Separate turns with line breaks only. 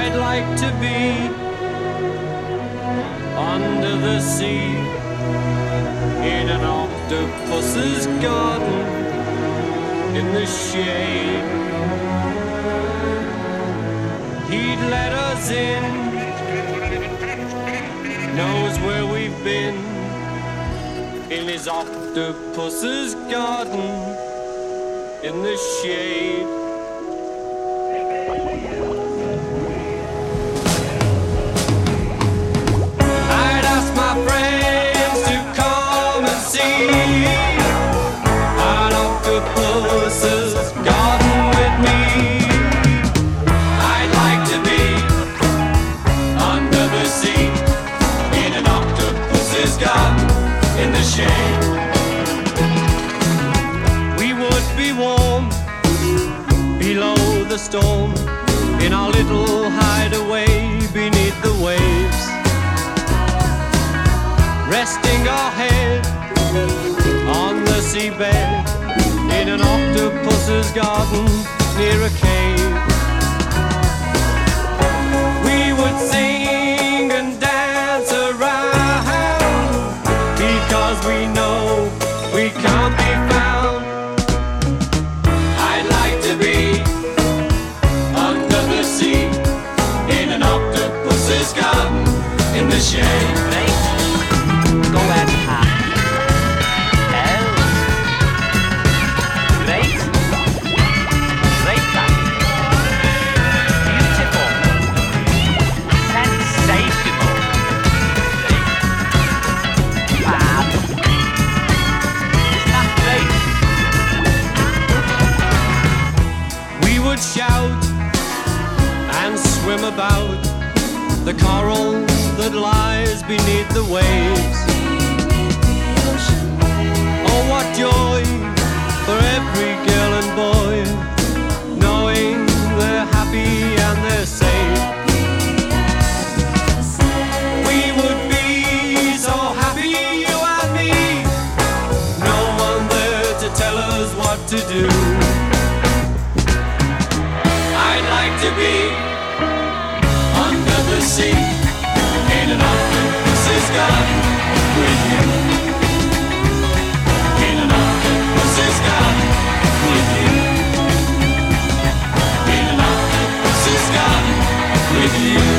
I'd like to be under the sea in an octopus's garden in the shade. He'd let us in, knows where we've been, in his octopus's garden in the shade. I'd ask my friends to come and see an octopus's garden with me. I'd like to be under the sea in an octopus's garden in the shade. We would be warm below the storm in our little hideaway beneath the waves, resting our head on the seabed in an octopus's garden near a cave. We would sing and dance around because we know we can't be found. I'd like to be under the sea in an octopus's garden in the shade.
Go and have. Great. Great that. Beautiful. Sensational. Fab. Isn't that great?
We would shout and swim about the coral that lies beneath the waves. Oh, what joy for every girl and boy, knowing they're happy and they're safe. We would be so happy, you and me, no one there to tell us what to do. I'd like to be under the sea in an octopus's garden with you. In an octopus's garden with you. In an octopus's garden with you.